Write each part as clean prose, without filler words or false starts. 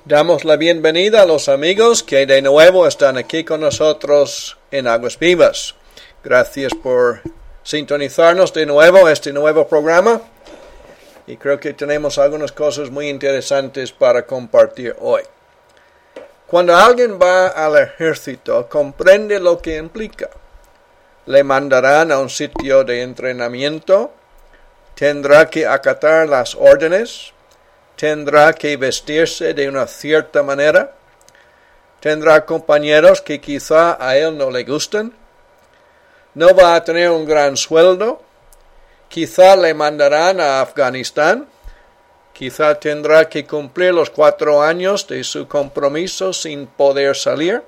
Damos la bienvenida a los amigos que de nuevo están aquí con nosotros en Aguas Vivas. Gracias por sintonizarnos de nuevo a este nuevo programa. Y creo que tenemos algunas cosas muy interesantes para compartir hoy. Cuando alguien va al ejército, comprende lo que implica. Le mandarán a un sitio de entrenamiento, tendrá que acatar las órdenes, tendrá que vestirse de una cierta manera, tendrá compañeros que quizá a él no le gustan, no va a tener un gran sueldo, quizá le mandarán a Afganistán, quizá tendrá que cumplir los 4 años de su compromiso sin poder salir.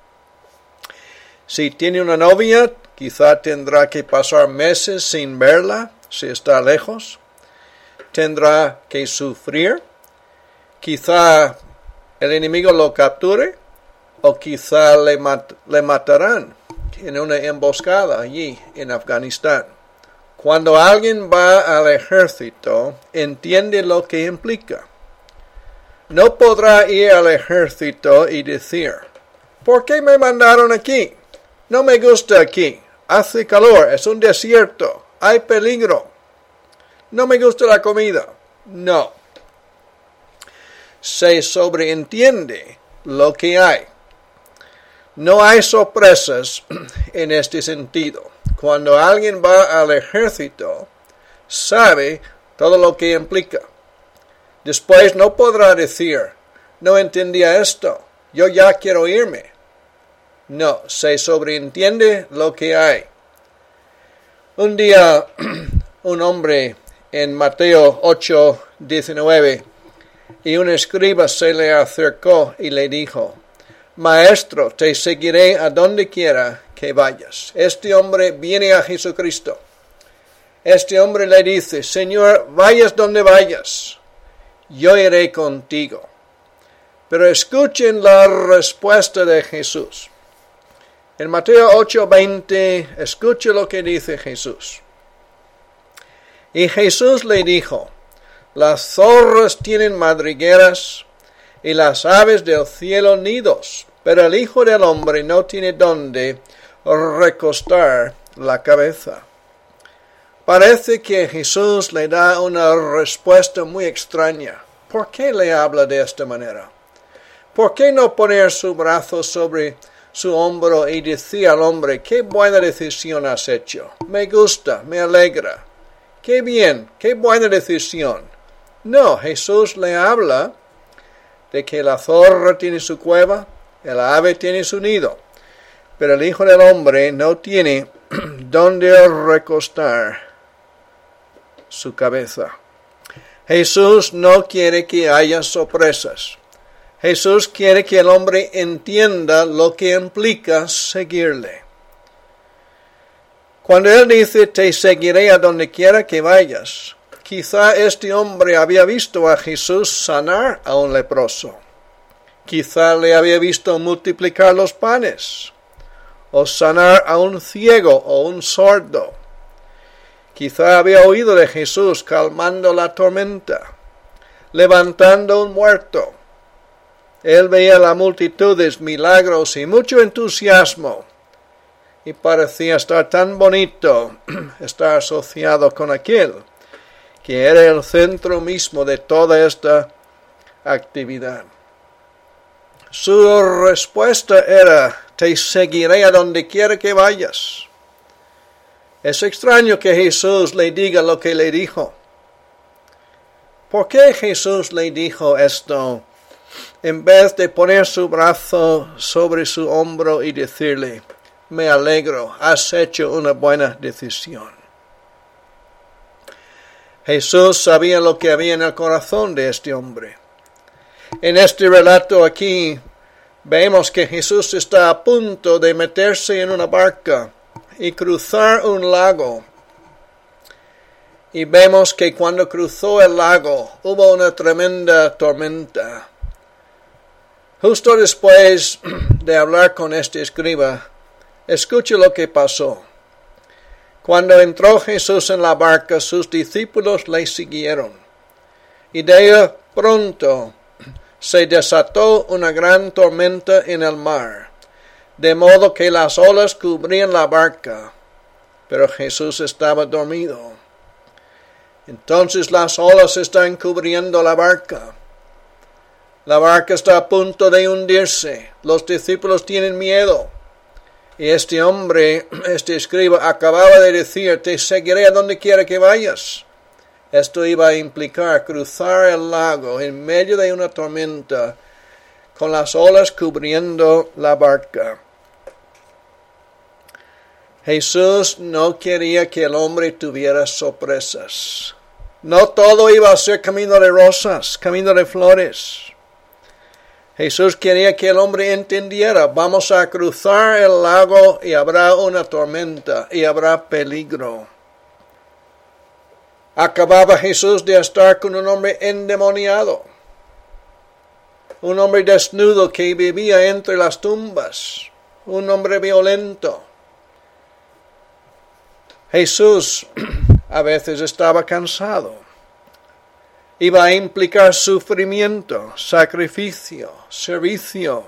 Si tiene una novia, quizá tendrá que pasar meses sin verla si está lejos. Tendrá que sufrir. Quizá el enemigo lo capture o quizá le matarán en una emboscada allí en Afganistán. Cuando alguien va al ejército, entiende lo que implica. No podrá ir al ejército y decir, ¿por qué me mandaron aquí? No me gusta aquí. Hace calor, es un desierto, hay peligro. No me gusta la comida. No. Se sobreentiende lo que hay. No hay sorpresas en este sentido. Cuando alguien va al ejército, sabe todo lo que implica. Después no podrá decir, no entendía esto, yo ya quiero irme. No, se sobreentiende lo que hay. Un día, un hombre en Mateo 8:19, y un escriba se le acercó y le dijo, Maestro, te seguiré a donde quiera que vayas. Este hombre viene a Jesucristo. Este hombre le dice, Señor, vayas donde vayas, yo iré contigo. Pero escuchen la respuesta de Jesús. En Mateo 8:20, escuche lo que dice Jesús. Y Jesús le dijo, las zorras tienen madrigueras y las aves del cielo nidos, pero el Hijo del Hombre no tiene dónde recostar la cabeza. Parece que Jesús le da una respuesta muy extraña. ¿Por qué le habla de esta manera? ¿Por qué no poner su brazo sobre su hombro y decir al hombre, qué buena decisión has hecho? Me gusta, me alegra. Qué bien, qué buena decisión. No, Jesús le habla de que la zorra tiene su cueva, el ave tiene su nido, pero el Hijo del Hombre no tiene dónde recostar su cabeza. Jesús no quiere que haya sorpresas. Jesús quiere que el hombre entienda lo que implica seguirle. Cuando Él dice, te seguiré a donde quiera que vayas, quizá este hombre había visto a Jesús sanar a un leproso. Quizá le había visto multiplicar los panes, o sanar a un ciego o un sordo. Quizá había oído de Jesús calmando la tormenta, levantando un muerto. Él veía las multitudes, milagros y mucho entusiasmo. Y parecía estar tan bonito estar asociado con aquel que era el centro mismo de toda esta actividad. Su respuesta era, te seguiré a donde quiera que vayas. Es extraño que Jesús le diga lo que le dijo. ¿Por qué Jesús le dijo esto en vez de poner su brazo sobre su hombro y decirle, me alegro, has hecho una buena decisión? Jesús sabía lo que había en el corazón de este hombre. En este relato aquí vemos que Jesús está a punto de meterse en una barca y cruzar un lago. Y vemos que cuando cruzó el lago hubo una tremenda tormenta. Justo después de hablar con este escriba, escuche lo que pasó. Cuando entró Jesús en la barca, sus discípulos le siguieron. Y de pronto se desató una gran tormenta en el mar, de modo que las olas cubrían la barca, pero Jesús estaba dormido. Entonces las olas están cubriendo la barca. La barca está a punto de hundirse. Los discípulos tienen miedo. Y este hombre, este escriba, acababa de decir, te seguiré a donde quiera que vayas. Esto iba a implicar cruzar el lago en medio de una tormenta, con las olas cubriendo la barca. Jesús no quería que el hombre tuviera sorpresas. No todo iba a ser camino de rosas, camino de flores. Jesús quería que el hombre entendiera, vamos a cruzar el lago y habrá una tormenta y habrá peligro. Acababa Jesús de estar con un hombre endemoniado, un hombre desnudo que vivía entre las tumbas, un hombre violento. Jesús a veces estaba cansado. Iba a implicar sufrimiento, sacrificio, servicio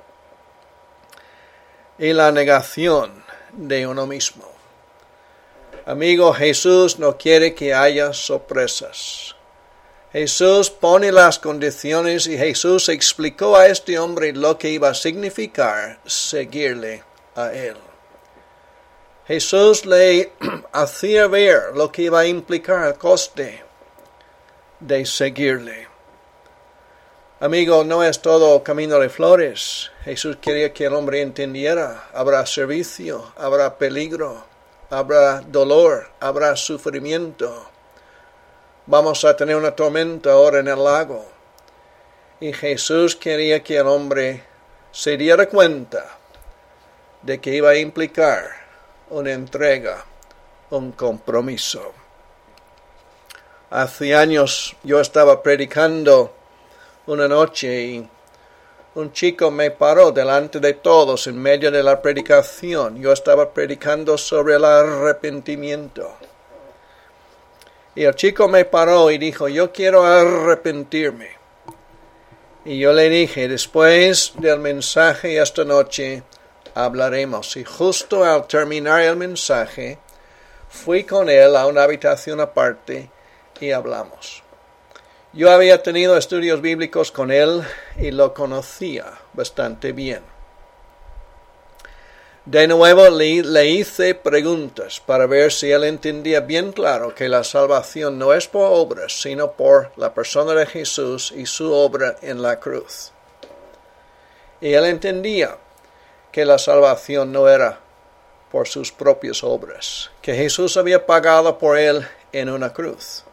y la negación de uno mismo. Amigo, Jesús no quiere que haya sorpresas. Jesús pone las condiciones y Jesús explicó a este hombre lo que iba a significar seguirle a él. Jesús le hacía ver lo que iba a implicar el coste de seguirle. Amigo, no es todo camino de flores. Jesús quería que el hombre entendiera. Habrá servicio, habrá peligro, habrá dolor, habrá sufrimiento. Vamos a tener una tormenta ahora en el lago. Y Jesús quería que el hombre se diera cuenta de que iba a implicar una entrega, un compromiso. Hace años yo estaba predicando una noche y un chico me paró delante de todos en medio de la predicación. Yo estaba predicando sobre el arrepentimiento. Y el chico me paró y dijo, yo quiero arrepentirme. Y yo le dije, después del mensaje esta noche hablaremos. Y justo al terminar el mensaje, fui con él a una habitación aparte y hablamos. Yo había tenido estudios bíblicos con él y lo conocía bastante bien. De nuevo le hice preguntas para ver si él entendía bien claro que la salvación no es por obras, sino por la persona de Jesús y su obra en la cruz. Y él entendía que la salvación no era por sus propias obras, que Jesús había pagado por él en una cruz.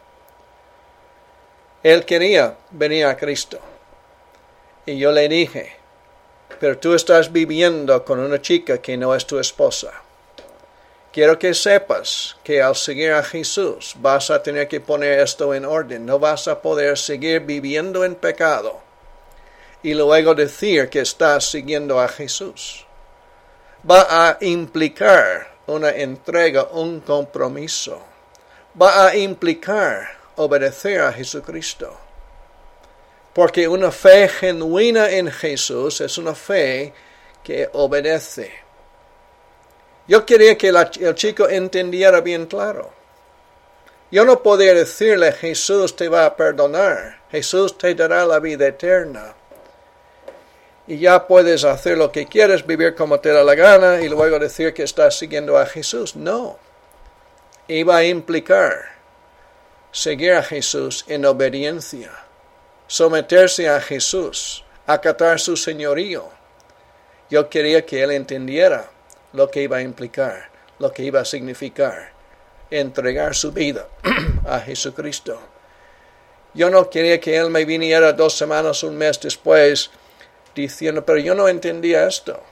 Él quería venir a Cristo. Y yo le dije, pero tú estás viviendo con una chica que no es tu esposa. Quiero que sepas que al seguir a Jesús vas a tener que poner esto en orden. No vas a poder seguir viviendo en pecado y luego decir que estás siguiendo a Jesús. Va a implicar una entrega, un compromiso. Va a implicar obedecer a Jesucristo. Porque una fe genuina en Jesús es una fe que obedece. Yo quería que el chico entendiera bien claro. Yo no podía decirle, Jesús te va a perdonar, Jesús te dará la vida eterna. Y ya puedes hacer lo que quieres, vivir como te da la gana y luego decir que estás siguiendo a Jesús. No. Iba a implicar seguir a Jesús en obediencia, someterse a Jesús, acatar su señorío. Yo quería que él entendiera lo que iba a implicar, lo que iba a significar, entregar su vida a Jesucristo. Yo no quería que él me viniera 2 semanas, un mes después, diciendo, pero yo no entendía esto.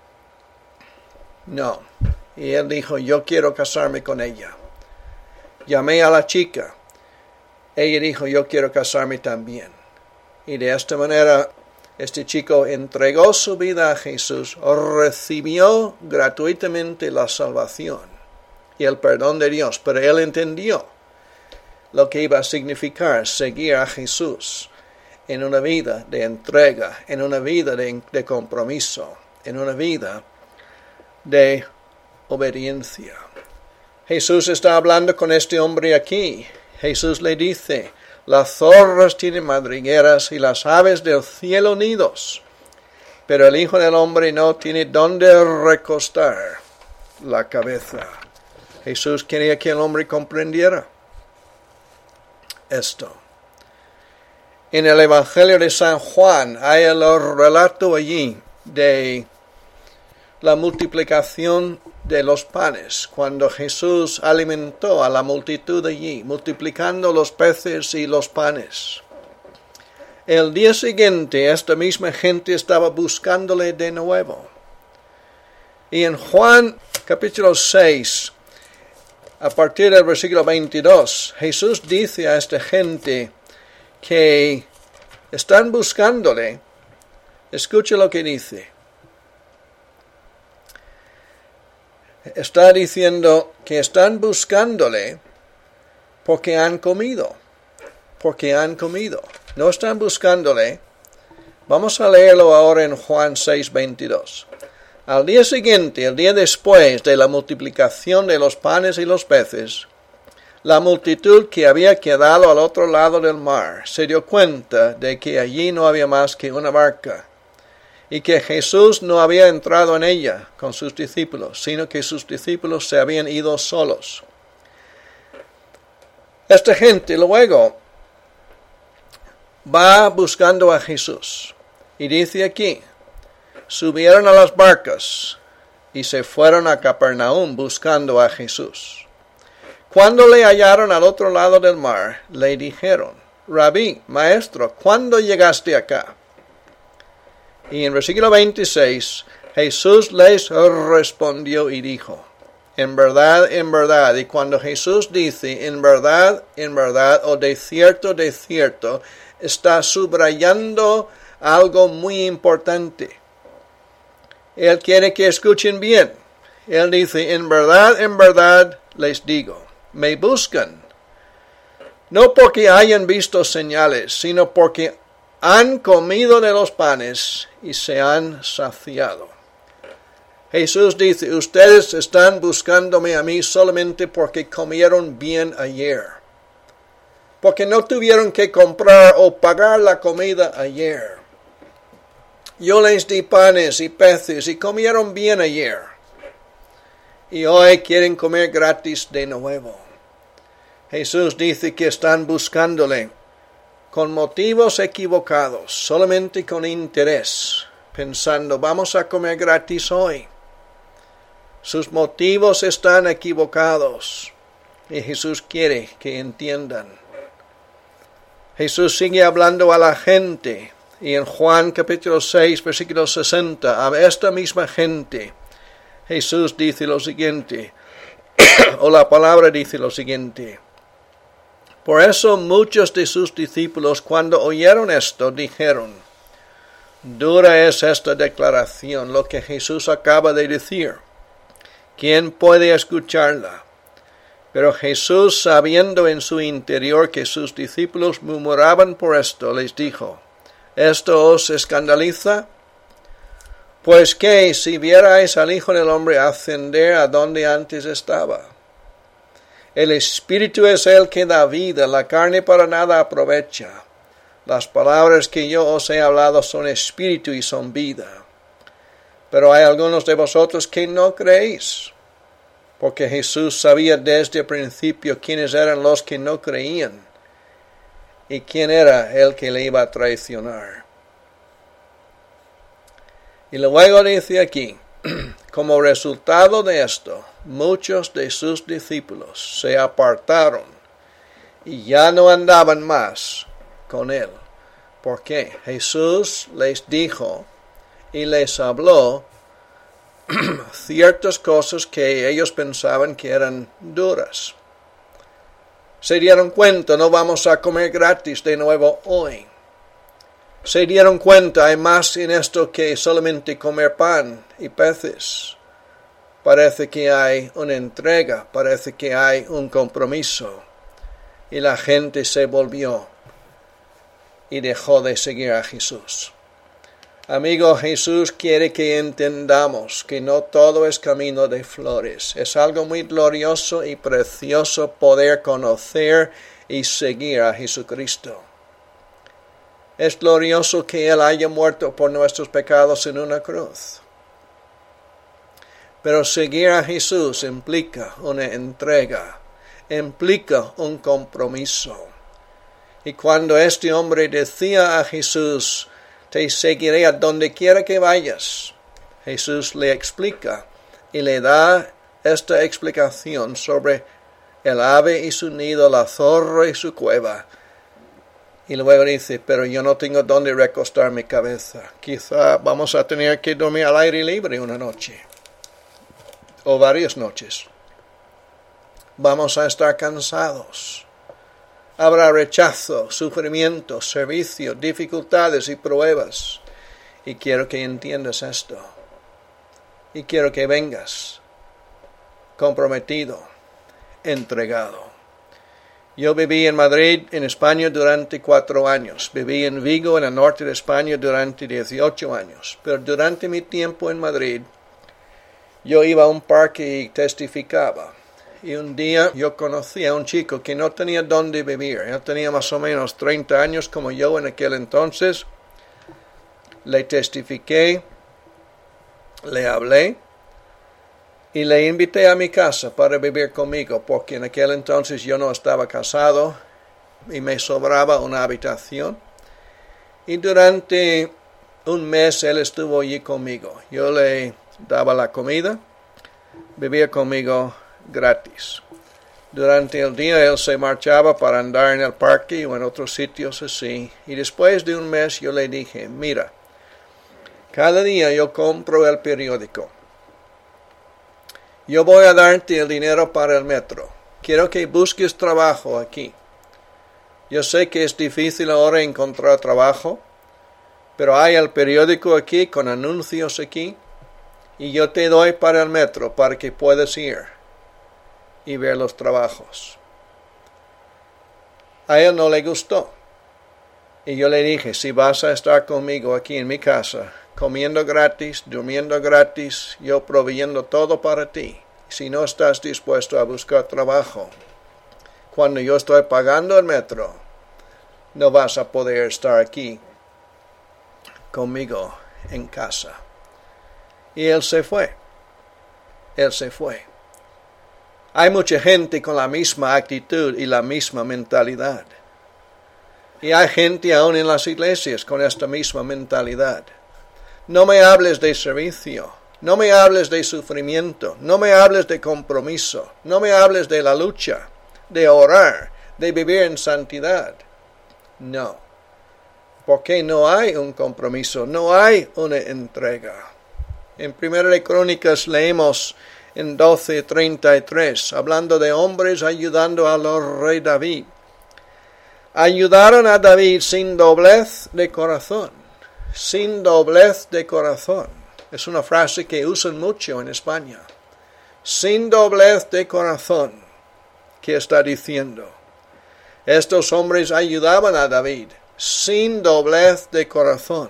No. Y él dijo, yo quiero casarme con ella. Llamé a la chica. Ella dijo, yo quiero casarme también. Y de esta manera, este chico entregó su vida a Jesús, recibió gratuitamente la salvación y el perdón de Dios, pero él entendió lo que iba a significar seguir a Jesús en una vida de entrega, en una vida de compromiso, en una vida de obediencia. Jesús está hablando con este hombre aquí. Jesús le dice, las zorras tienen madrigueras y las aves del cielo nidos, pero el Hijo del Hombre no tiene dónde recostar la cabeza. Jesús quería que el hombre comprendiera esto. En el Evangelio de San Juan hay el relato allí de la multiplicación de los panes, cuando Jesús alimentó a la multitud allí, multiplicando los peces y los panes. El día siguiente, esta misma gente estaba buscándole de nuevo. Y en Juan capítulo 6, a partir del versículo 22, Jesús dice a esta gente que están buscándole. Escuche lo que dice. Está diciendo que están buscándole porque han comido. Porque han comido. No están buscándole. Vamos a leerlo ahora en Juan 6, 22. Al día siguiente, el día después de la multiplicación de los panes y los peces, la multitud que había quedado al otro lado del mar se dio cuenta de que allí no había más que una barca, y que Jesús no había entrado en ella con sus discípulos, sino que sus discípulos se habían ido solos. Esta gente luego va buscando a Jesús, y dice aquí, subieron a las barcas y se fueron a Capernaum buscando a Jesús. Cuando le hallaron al otro lado del mar, le dijeron, Rabí, maestro, ¿cuándo llegaste acá? Y en versículo 26, Jesús les respondió y dijo, en verdad, y cuando Jesús dice en verdad, o de cierto, está subrayando algo muy importante. Él quiere que escuchen bien. Él dice, en verdad, les digo, me buscan, no porque hayan visto señales, sino porque han comido de los panes y se han saciado. Jesús dice, ustedes están buscándome a mí solamente porque comieron bien ayer, porque no tuvieron que comprar o pagar la comida ayer. Yo les di panes y peces y comieron bien ayer. Y hoy quieren comer gratis de nuevo. Jesús dice que están buscándole con motivos equivocados, solamente con interés, pensando, vamos a comer gratis hoy. Sus motivos están equivocados y Jesús quiere que entiendan. Jesús sigue hablando a la gente. Y en Juan capítulo 6, versículo 60, a esta misma gente, Jesús dice lo siguiente, o la palabra dice lo siguiente. Por eso muchos de sus discípulos, cuando oyeron esto, dijeron, dura es esta declaración, lo que Jesús acaba de decir. ¿Quién puede escucharla? Pero Jesús, sabiendo en su interior que sus discípulos murmuraban por esto, les dijo, ¿esto os escandaliza? Pues que si vierais al Hijo del Hombre ascender a donde antes estaba. El Espíritu es el que da vida, la carne para nada aprovecha. Las palabras que yo os he hablado son espíritu y son vida. Pero hay algunos de vosotros que no creéis, porque Jesús sabía desde el principio quiénes eran los que no creían y quién era el que le iba a traicionar. Y luego dice aquí, como resultado de esto, muchos de sus discípulos se apartaron y ya no andaban más con él. Porque Jesús les dijo y les habló ciertas cosas que ellos pensaban que eran duras. Se dieron cuenta, no vamos a comer gratis de nuevo hoy. Se dieron cuenta, hay más en esto que solamente comer pan y peces. Parece que hay una entrega, parece que hay un compromiso. Y la gente se volvió. y dejó de seguir a Jesús. Amigo, Jesús quiere que entendamos que no todo es camino de flores. Es algo muy glorioso y precioso poder conocer y seguir a Jesucristo. Es glorioso que Él haya muerto por nuestros pecados en una cruz. Pero seguir a Jesús implica una entrega, implica un compromiso. Y cuando este hombre decía a Jesús, te seguiré a donde quiera que vayas, Jesús le explica y le da esta explicación sobre el ave y su nido, la zorra y su cueva. Y luego dice, pero yo no tengo dónde recostar mi cabeza. Quizá vamos a tener que dormir al aire libre una noche. O varias noches. Vamos a estar cansados. Habrá rechazo, sufrimiento, servicio, dificultades y pruebas. Y quiero que entiendas esto. Y quiero que vengas comprometido, entregado. Yo viví en Madrid, en España, durante 4 años. Viví en Vigo, en el norte de España, durante 18 años. Pero durante mi tiempo en Madrid, yo iba a un parque y testificaba. Y un día yo conocí a un chico que no tenía dónde vivir. Él tenía más o menos 30 años como yo en aquel entonces. Le testifiqué, le hablé. Y le invité a mi casa para vivir conmigo, porque en aquel entonces yo no estaba casado y me sobraba una habitación. Y durante un mes él estuvo allí conmigo. Yo le daba la comida, vivía conmigo gratis. Durante el día él se marchaba para andar en el parque o en otros sitios así. Y después de un mes yo le dije, mira, cada día yo compro el periódico. Yo voy a darte el dinero para el metro. Quiero que busques trabajo aquí. Yo sé que es difícil ahora encontrar trabajo, pero hay el periódico aquí con anuncios aquí y yo te doy para el metro para que puedas ir y ver los trabajos. A él no le gustó. Y yo le dije, si vas a estar conmigo aquí en mi casa, comiendo gratis, durmiendo gratis, yo proveyendo todo para ti. Si no estás dispuesto a buscar trabajo, cuando yo estoy pagando el metro, no vas a poder estar aquí conmigo en casa. Y él se fue. Él se fue. Hay mucha gente con la misma actitud y la misma mentalidad. Y hay gente aún en las iglesias con esta misma mentalidad. No me hables de servicio, no me hables de sufrimiento, no me hables de compromiso, no me hables de la lucha, de orar, de vivir en santidad. No, porque no hay un compromiso, no hay una entrega. En Primera de Crónicas leemos en 12:33, hablando de hombres ayudando al rey David. Ayudaron a David sin doblez de corazón. Sin doblez de corazón. Es una frase que usan mucho en España. Sin doblez de corazón. ¿Qué está diciendo? Estos hombres ayudaban a David sin doblez de corazón.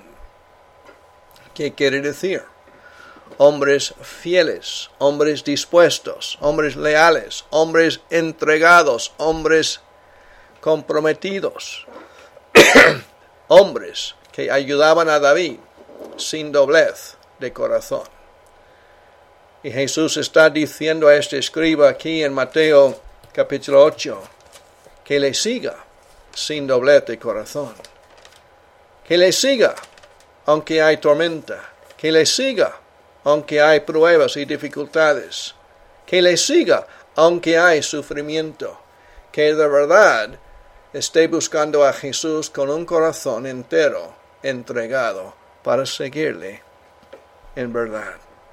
¿Qué quiere decir? Hombres fieles, hombres dispuestos, hombres leales, hombres entregados, hombres comprometidos, hombres que ayudaban a David sin doblez de corazón. Y Jesús está diciendo a este escriba aquí en Mateo capítulo 8 que le siga sin doblez de corazón, que le siga aunque hay tormenta, que le siga aunque hay pruebas y dificultades, que le siga aunque hay sufrimiento, que de verdad esté buscando a Jesús con un corazón entero, entregado, para seguirle en verdad.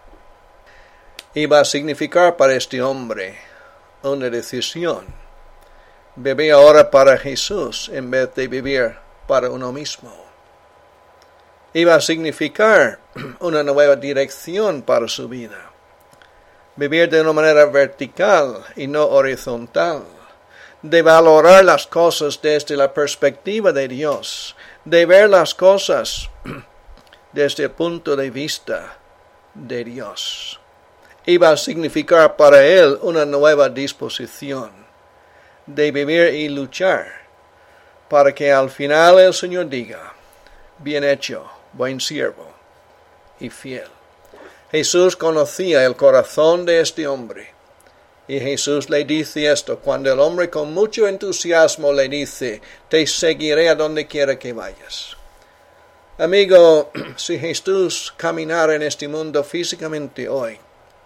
Y va a significar para este hombre una decisión. Vivir ahora para Jesús en vez de vivir para uno mismo. Y va a significar una nueva dirección para su vida. Vivir de una manera vertical y no horizontal. De valorar las cosas desde la perspectiva de Dios, de ver las cosas desde el punto de vista de Dios. Iba a significar para él una nueva disposición de vivir y luchar para que al final el Señor diga, bien hecho, buen siervo y fiel. Jesús conocía el corazón de este hombre. Y Jesús le dice esto cuando el hombre con mucho entusiasmo le dice, te seguiré a donde quiera que vayas. Amigo, si Jesús caminara en este mundo físicamente hoy,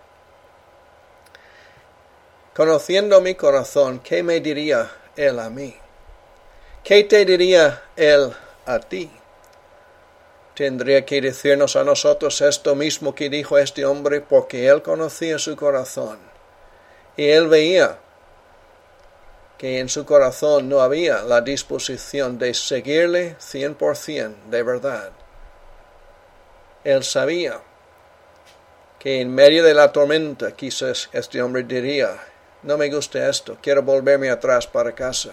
conociendo mi corazón, ¿qué me diría Él a mí? ¿Qué te diría Él a ti? Tendría que decirnos a nosotros esto mismo que dijo este hombre porque Él conocía su corazón. Y Él veía que en su corazón no había la disposición de seguirle 100% de verdad. Él sabía que en medio de la tormenta quizás este hombre diría, no me gusta esto, quiero volverme atrás para casa.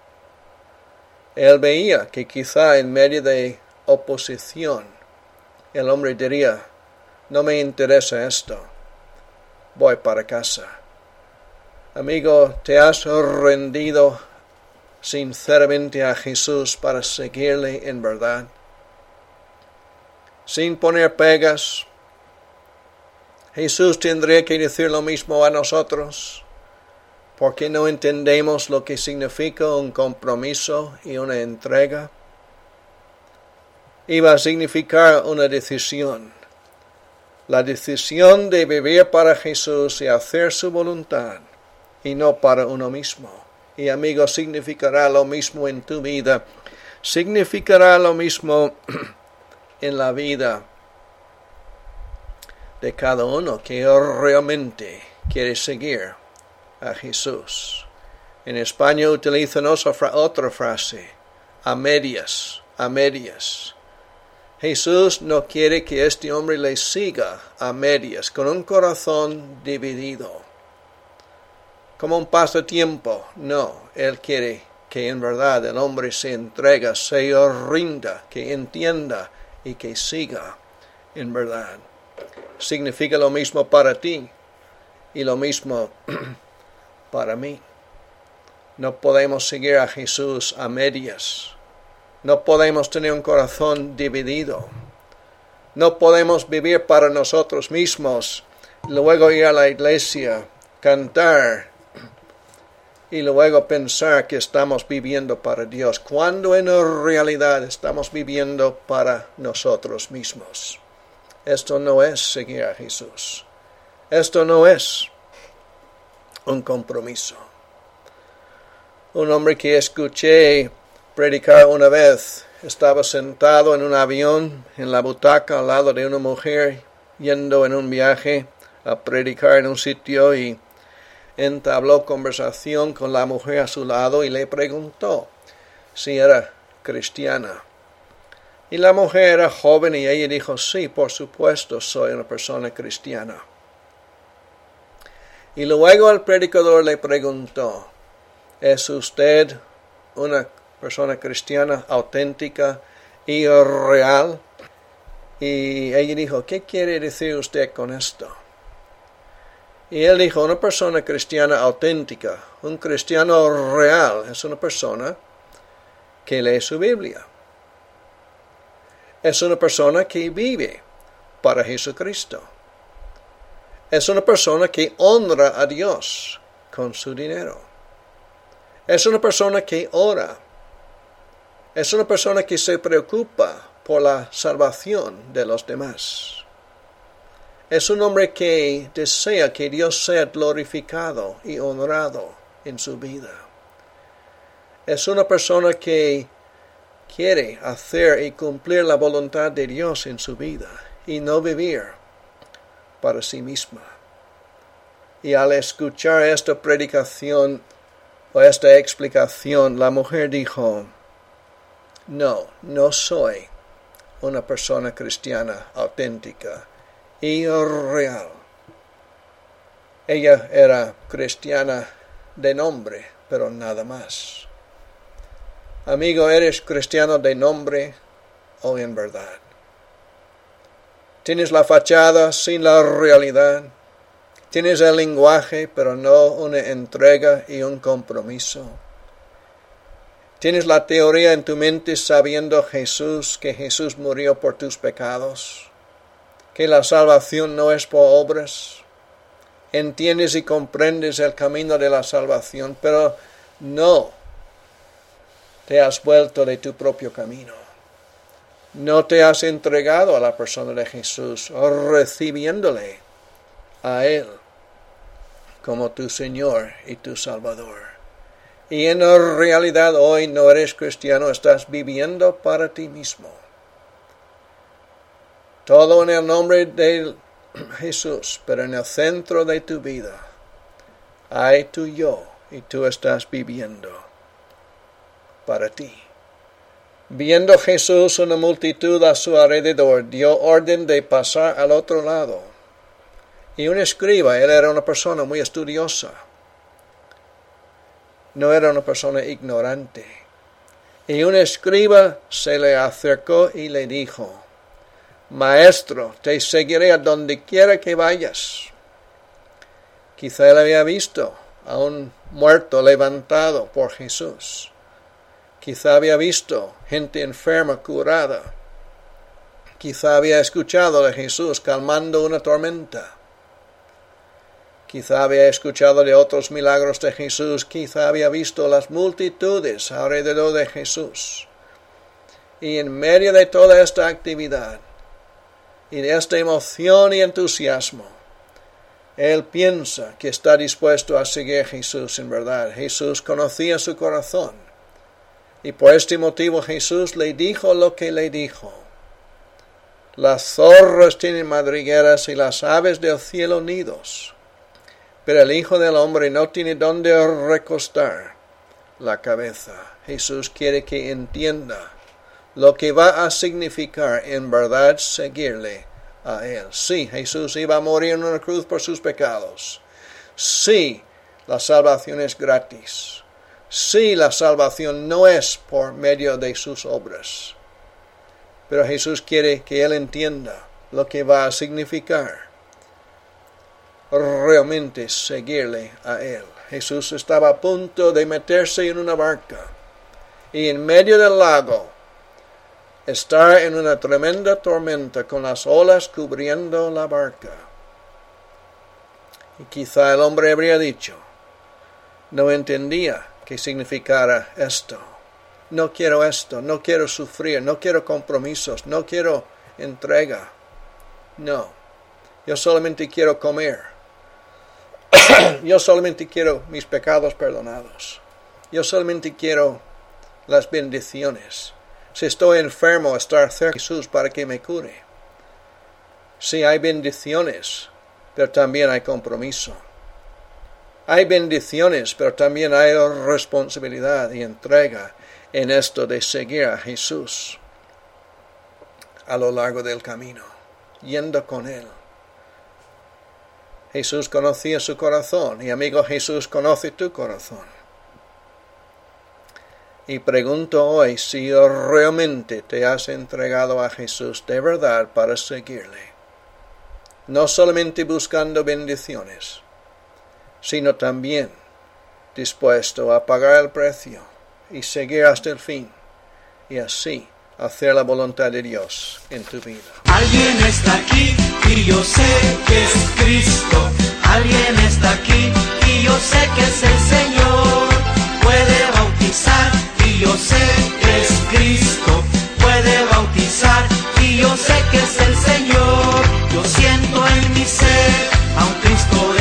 Él veía que quizá en medio de oposición el hombre diría, no me interesa esto, voy para casa. Amigo, ¿te has rendido sinceramente a Jesús para seguirle en verdad? Sin poner pegas. Jesús tendría que decir lo mismo a nosotros, porque no entendemos lo que significa un compromiso y una entrega. Iba a significar una decisión. La decisión de vivir para Jesús y hacer su voluntad, y no para uno mismo. Y amigo, significará lo mismo en tu vida. Significará lo mismo en la vida de cada uno que realmente quiere seguir a Jesús. En España utilizan otra frase, a medias, a medias. Jesús no quiere que este hombre le siga a medias, con un corazón dividido. Como un pasatiempo, no, Él quiere que en verdad el hombre se entrega, se rinda, que entienda y que siga en verdad. Significa lo mismo para ti y lo mismo para mí. No podemos seguir a Jesús a medias. No podemos tener un corazón dividido. No podemos vivir para nosotros mismos, luego ir a la iglesia, cantar y luego pensar que estamos viviendo para Dios, cuando en realidad estamos viviendo para nosotros mismos. Esto no es seguir a Jesús. Esto no es un compromiso. Un hombre que escuché predicar una vez estaba sentado en un avión, en la butaca al lado de una mujer, yendo en un viaje a predicar en un sitio, y entabló conversación con la mujer a su lado y le preguntó si era cristiana. Y la mujer era joven y ella dijo, sí, por supuesto, soy una persona cristiana. Y luego el predicador le preguntó, ¿es usted una persona cristiana auténtica y real? Y ella dijo, ¿qué quiere decir usted con esto? Y él dijo, una persona cristiana auténtica, un cristiano real, es una persona que lee su Biblia. Es una persona que vive para Jesucristo. Es una persona que honra a Dios con su dinero. Es una persona que ora. Es una persona que se preocupa por la salvación de los demás. Es un hombre que desea que Dios sea glorificado y honrado en su vida. Es una persona que quiere hacer y cumplir la voluntad de Dios en su vida y no vivir para sí misma. Y al escuchar esta predicación o esta explicación, la mujer dijo, no soy una persona cristiana auténtica y real. Ella era cristiana de nombre, pero nada más. Amigo, ¿eres cristiano de nombre o en verdad? Tienes la fachada sin la realidad. Tienes el lenguaje, pero no una entrega y un compromiso. Tienes la teoría en tu mente sabiendo que Jesús murió por tus pecados, que la salvación no es por obras. Entiendes y comprendes el camino de la salvación, pero no te has vuelto de tu propio camino. No te has entregado a la persona de Jesús, recibiéndole a Él como tu Señor y tu Salvador. Y en realidad hoy no eres cristiano, estás viviendo para ti mismo. Todo en el nombre de Jesús, pero en el centro de tu vida hay tu yo y tú estás viviendo para ti. Viendo Jesús una multitud a su alrededor, dio orden de pasar al otro lado. Y un escriba, él era una persona muy estudiosa. No era una persona ignorante. Y un escriba se le acercó y le dijo: Maestro, te seguiré a donde quiera que vayas. Quizá él había visto a un muerto levantado por Jesús. Quizá había visto gente enferma curada. Quizá había escuchado de Jesús calmando una tormenta. Quizá había escuchado de otros milagros de Jesús. Quizá había visto las multitudes alrededor de Jesús. Y en medio de toda esta actividad y de esta emoción y entusiasmo, él piensa que está dispuesto a seguir a Jesús en verdad. Jesús conocía su corazón. Y por este motivo Jesús le dijo lo que le dijo. Las zorras tienen madrigueras y las aves del cielo nidos, pero el Hijo del Hombre no tiene dónde recostar la cabeza. Jesús quiere que entienda lo que va a significar en verdad seguirle a Él. Sí, Jesús iba a morir en una cruz por sus pecados. Sí, la salvación es gratis. Sí, la salvación no es por medio de sus obras. Pero Jesús quiere que él entienda lo que va a significar realmente seguirle a él. Jesús estaba a punto de meterse en una barca y en medio del lago estar en una tremenda tormenta con las olas cubriendo la barca. Y quizá el hombre habría dicho, no entendía qué significara esto. No quiero esto, no quiero sufrir, no quiero compromisos, no quiero entrega. No, yo solamente quiero comer. Yo solamente quiero mis pecados perdonados. Yo solamente quiero las bendiciones. Si estoy enfermo, estar cerca de Jesús para que me cure. Sí, hay bendiciones, pero también hay compromiso. Hay bendiciones, pero también hay responsabilidad y entrega en esto de seguir a Jesús a lo largo del camino, yendo con Él. Jesús conocía su corazón y amigo, Jesús conoce tu corazón. Y pregunto hoy si realmente te has entregado a Jesús de verdad para seguirle. No solamente buscando bendiciones, sino también dispuesto a pagar el precio y seguir hasta el fin, y así hacer la voluntad de Dios en tu vida. Alguien está aquí y yo sé que es Cristo. Alguien está aquí y yo sé que es el Señor. Puede bautizar y yo sé que es Cristo. Puede bautizar y yo sé que es el Señor. Yo siento en mi ser a un Cristo